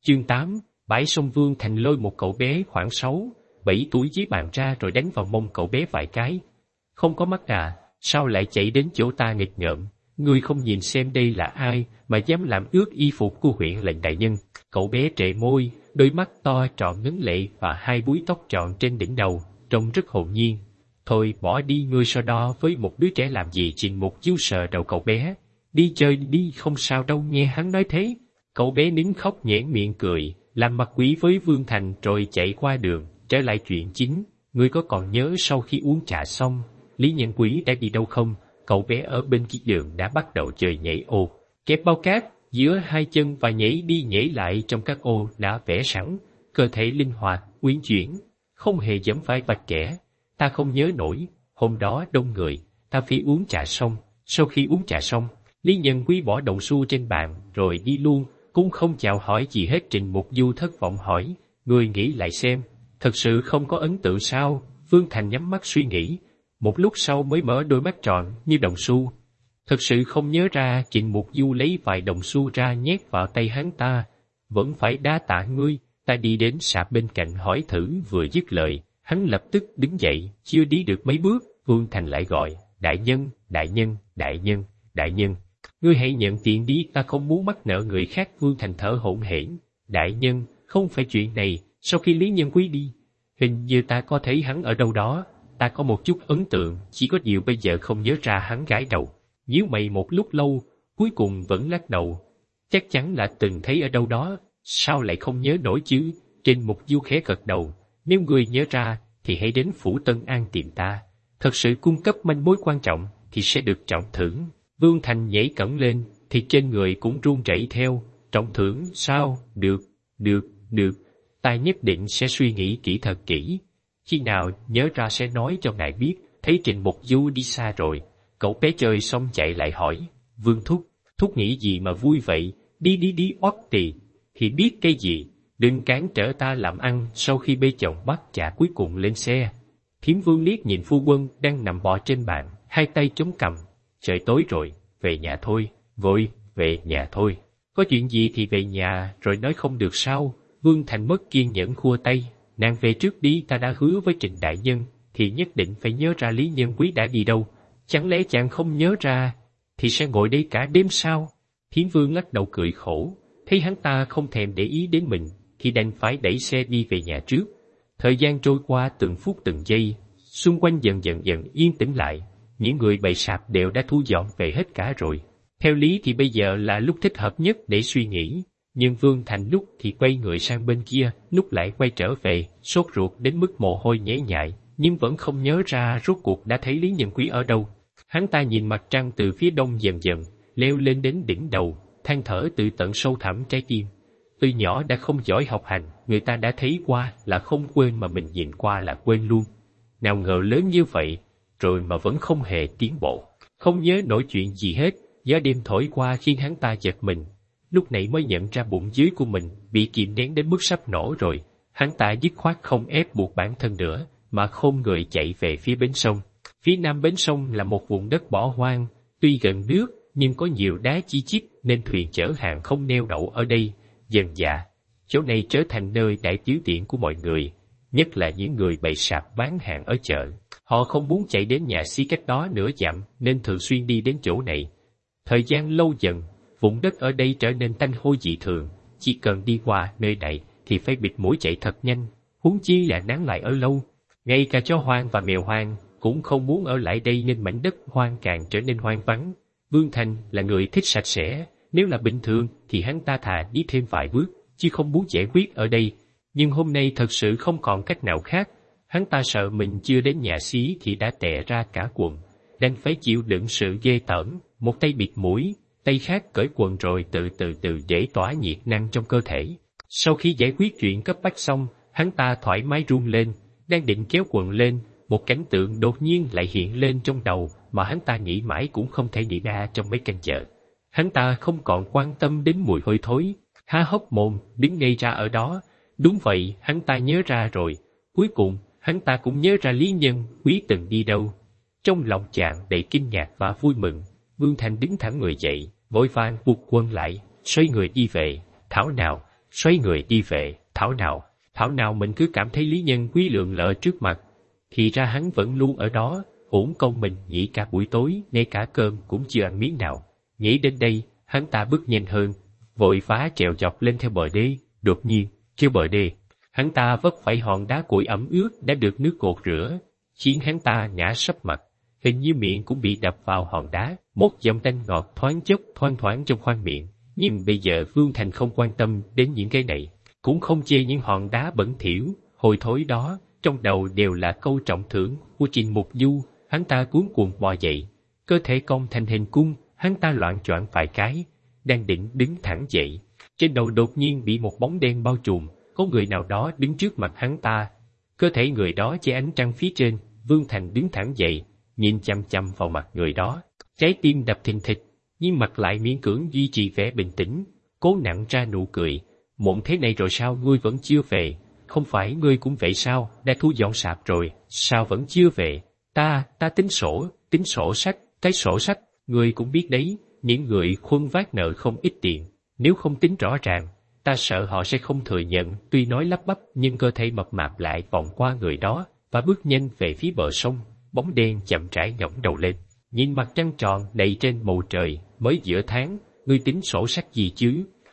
Chương 8, bãi sông. Vương Thành lôi một cậu bé khoảng 6, 7 tuổi dưới bàn ra rồi đánh vào mông cậu bé vài cái. Không có mắt à, sao lại chạy đến chỗ ta nghịch ngợm? Ngươi không nhìn xem đây là ai mà dám làm ướt y phục của huyện lệnh đại nhân? Cậu bé trệ môi, đôi mắt to tròn ngấn lệ và hai búi tóc tròn trên đỉnh đầu, trông rất hồn nhiên. Thôi bỏ đi, ngươi so đo với một đứa trẻ làm gì? Trình Mục Chiêu sờ đầu cậu bé. Đi chơi đi, không sao đâu. Nghe hắn nói thế, cậu bé nín khóc nhoẻn miệng cười, làm mặt quý với Vương Thành rồi chạy qua đường. Trở lại chuyện chính, ngươi có còn nhớ sau khi uống trà xong, Lý Nhân Quý đã đi đâu không? Cậu bé ở bên kia đường đã bắt đầu chơi nhảy ô, kẹp bao cát giữa hai chân và nhảy đi nhảy lại trong các ô đã vẽ sẵn, cơ thể linh hoạt, uyển chuyển, không hề giẫm phải vạch kẻ. Ta không nhớ nổi, hôm đó đông người, ta phải uống trà xong. Sau khi uống trà xong, Lý Nhân Quý bỏ đồng xu trên bàn rồi đi luôn, cũng không chào hỏi gì hết. Trình Mục Du thất vọng hỏi, ngươi nghĩ lại xem, thật sự không có ấn tượng sao? Vương Thành nhắm mắt suy nghĩ, một lúc sau mới mở đôi mắt tròn như đồng xu. Thật sự không nhớ ra. Trình Mục Du lấy vài đồng xu ra nhét vào tay hắn ta. Vẫn phải đa tạ ngươi. Ta đi đến sạp bên cạnh hỏi thử. Vừa dứt lời, hắn lập tức đứng dậy, chưa đi được mấy bước, Vương Thành lại gọi, đại nhân, đại nhân, đại nhân, đại nhân. Ngươi hãy nhận tiền đi, ta không muốn mắc nợ người khác. Vương Thành thở hổn hển, đại nhân, không phải chuyện này. Sau khi Lý Nhân Quý đi, hình như ta có thấy hắn ở đâu đó. Ta có một chút ấn tượng, chỉ có điều bây giờ không nhớ ra. Hắn gãi đầu, nhíu mày một lúc lâu, cuối cùng vẫn lắc đầu. Chắc chắn là từng thấy ở đâu đó, sao lại không nhớ nổi chứ? Trên Mục Du khẽ gật đầu, nếu ngươi nhớ ra thì hãy đến phủ Tân An tìm ta. Thật sự cung cấp manh mối quan trọng thì sẽ được trọng thưởng. Vương Thành nhảy cẫng lên thì trên người cũng run rẩy theo. Trọng thưởng sao? Được, được, được. Ta nhất định sẽ suy nghĩ kỹ thật kỹ. Khi nào nhớ ra sẽ nói cho ngài biết. Thấy Trình Mục Du đi xa rồi, cậu bé chơi xong chạy lại hỏi, Vương Thúc, Thúc nghĩ gì mà vui vậy? Đi đi đi oắt tì. Thì biết cái gì? Đừng cản trở ta làm ăn. Sau khi bê chồng bắt chả cuối cùng lên xe. Thiếm Vương liếc nhìn phu quân đang nằm bò trên bàn, hai tay chống cằm. Trời tối rồi, về nhà thôi. Vội, về nhà thôi. Có chuyện gì thì về nhà rồi nói không được sao? Vương Thành mất kiên nhẫn khua tay. Nàng về trước đi, ta đã hứa với Trình đại nhân thì nhất định phải nhớ ra Lý Nhân Quý đã đi đâu. Chẳng lẽ chàng không nhớ ra thì sẽ ngồi đây cả đêm sao? Thiến Vương lắc đầu cười khổ, thấy hắn ta không thèm để ý đến mình thì đành phải đẩy xe đi về nhà trước. Thời gian trôi qua từng phút từng giây, xung quanh dần dần yên tĩnh lại. Những người bày sạp đều đã thu dọn về hết cả rồi. Theo lý thì bây giờ là lúc thích hợp nhất để suy nghĩ. Nhưng Vương Thành lúc thì quay người sang bên kia, lúc lại quay trở về, sốt ruột đến mức mồ hôi nhễ nhại, nhưng vẫn không nhớ ra rốt cuộc đã thấy Lý Nhân Quý ở đâu. Hắn ta nhìn mặt trăng từ phía đông dần dần leo lên đến đỉnh đầu, than thở từ tận sâu thẳm trái tim. Từ nhỏ đã không giỏi học hành, người ta đã thấy qua là không quên mà mình nhìn qua là quên luôn. Nào ngờ lớn như vậy, rồi mà vẫn không hề tiến bộ, không nhớ nổi chuyện gì hết. Gió đêm thổi qua khiến hắn ta giật mình. Lúc này mới nhận ra bụng dưới của mình bị kìm nén đến mức sắp nổ rồi. Hắn ta dứt khoát không ép buộc bản thân nữa, mà khom người chạy về phía bến sông. Phía nam bến sông là một vùng đất bỏ hoang, tuy gần nước nhưng có nhiều đá chi chít nên thuyền chở hàng không neo đậu ở đây. Dần dà, chỗ này trở thành nơi đại tiểu tiện của mọi người, nhất là những người bày sạp bán hàng ở chợ. Họ không muốn chạy đến nhà xí cách đó nửa dặm nên thường xuyên đi đến chỗ này. Thời gian lâu dần, vùng đất ở đây trở nên tanh hôi dị thường. Chỉ cần đi qua nơi này thì phải bịt mũi chạy thật nhanh, huống chi là nán lại ở lâu. Ngay cả chó hoang và mèo hoang cũng không muốn ở lại đây nên mảnh đất hoang càng trở nên hoang vắng. Vương Thành là người thích sạch sẽ, nếu là bình thường thì hắn ta thà đi thêm vài bước, chứ không muốn giải quyết ở đây. Nhưng hôm nay thật sự không còn cách nào khác. Hắn ta sợ mình chưa đến nhà xí thì đã tè ra cả quần, đành phải chịu đựng sự ghê tởm, một tay bịt mũi, tay khác cởi quần rồi từ từ để tỏa nhiệt năng trong cơ thể. Sau khi giải quyết chuyện cấp bách xong, hắn ta thoải mái run lên, đang định kéo quần lên, một cảnh tượng đột nhiên lại hiện lên trong đầu mà hắn ta nghĩ mãi cũng không thể nghĩ ra trong mấy canh chợ. Hắn ta không còn quan tâm đến mùi hôi thối, há hốc mồm, đứng ngây ra ở đó. Đúng vậy, hắn ta nhớ ra rồi. Cuối cùng, hắn ta cũng nhớ ra Lý Nhân Quý từng đi đâu. Trong lòng chàng đầy kinh ngạc và vui mừng, Vương Thành đứng thẳng người dậy, vội vàng buộc quần lại, xoay người đi về. Thảo nào, xoay người đi về. Thảo nào mình cứ cảm thấy Lý Nhân Quý lượng lợ trước mặt. Thì ra hắn vẫn luôn ở đó, uổng công mình nghĩ cả buổi tối, ngay cả cơm cũng chưa ăn miếng nào. Nghĩ đến đây, hắn ta bước nhanh hơn, vội vã trèo dọc lên theo bờ đê. Đột nhiên, trên bờ đê, hắn ta vấp phải hòn đá cuội ẩm ướt đã được nước cột rửa, khiến hắn ta ngã sấp mặt. Hình như miệng cũng bị đập vào hòn đá, một giọng tanh ngọt thoáng chốc thoang thoảng trong khoang miệng. Nhưng bây giờ Vương Thành không quan tâm đến những cái này, cũng không chê những hòn đá bẩn thỉu, hôi thối đó, trong đầu đều là câu trọng thưởng của Trình Mục Du. Hắn ta cuống cuồng bò dậy, cơ thể cong thành hình cung, hắn ta loạng choạng vài cái, đang định đứng thẳng dậy, trên đầu đột nhiên bị một bóng đen bao trùm, có người nào đó đứng trước mặt hắn ta. Cơ thể người đó che ánh trăng phía trên, Vương Thành đứng thẳng dậy, nhìn chăm chăm vào mặt người đó, trái tim đập thình thịch, nhưng mặt lại miễn cưỡng duy trì vẻ bình tĩnh, cố nặn ra nụ cười. Muộn thế này rồi sao ngươi vẫn chưa về? Không phải ngươi cũng vậy sao? Đã thu dọn sạp rồi, sao vẫn chưa về? Ta tính sổ sách, cái sổ sách, ngươi cũng biết đấy, những người khuân vác nợ không ít tiền, nếu không tính rõ ràng, ta sợ họ sẽ không thừa nhận. Tuy nói lắp bắp nhưng cơ thể mập mạp lại vòng qua người đó và bước nhanh về phía bờ sông. Bóng đen chậm rãi ngẩng đầu lên, nhìn mặt trăng tròn đầy trên bầu trời, mới giữa tháng, ngươi tính sổ sách gì chứ?